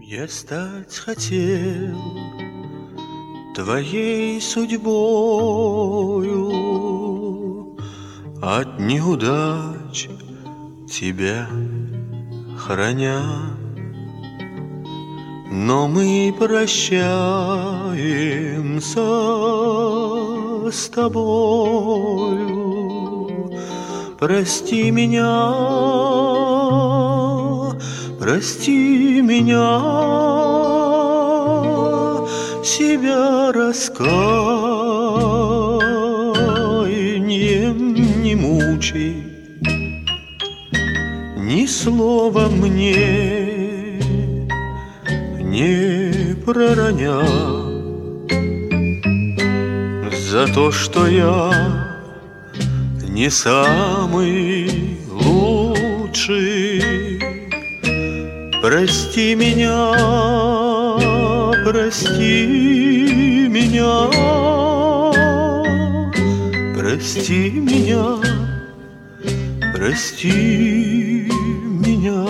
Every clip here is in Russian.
Я стать хотел твоей судьбою, от неудач тебя храня. Но мы прощаемся с тобою. Прости меня, прости меня, себя раскаянием не мучай, ни слова мне не пророня. За то, что я не самый лучший, прости меня, прости меня, прости меня, прости меня.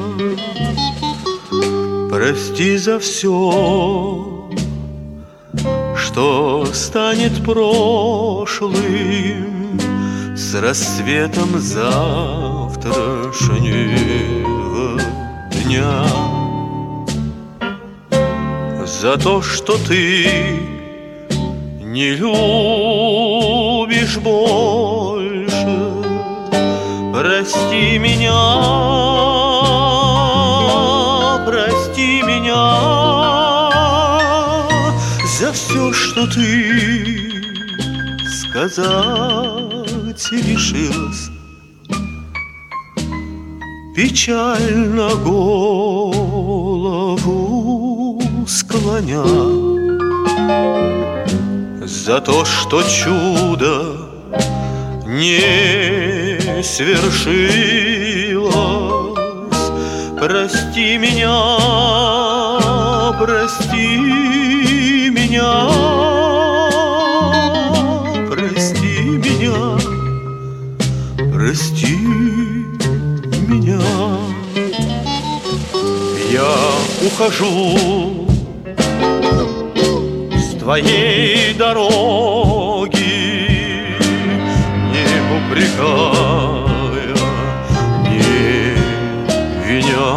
Прости за все, что станет прошлым с рассветом завтрашнего дня. За то, что ты не любишь больше, прости меня, прости меня. За все, что ты сказать решилась, печально голову склоня. За то, что чудо не свершилось, прости меня, прости меня, прости меня, прости меня. Я ухожу с твоей дороги, не упрекая, не виня,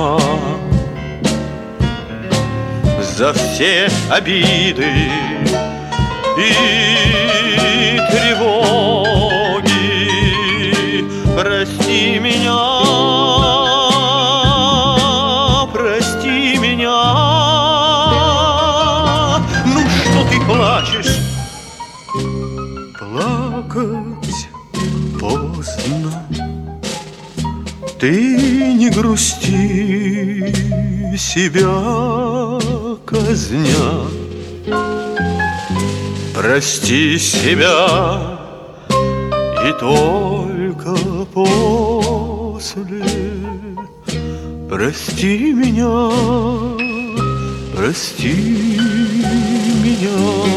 за все обиды и тревоги. Прости меня, прости меня. Ну что ты плачешь? Плакать поздно. Ты не грусти, себя казня. Прости себя, и только после прости меня, прости меня.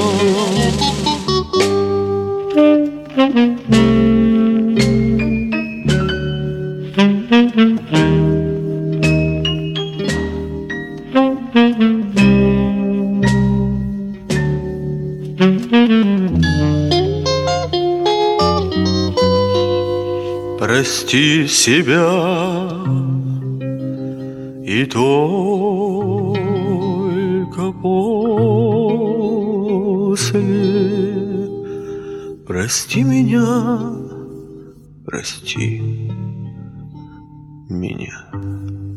Прости себя, и только после прости меня, прости меня.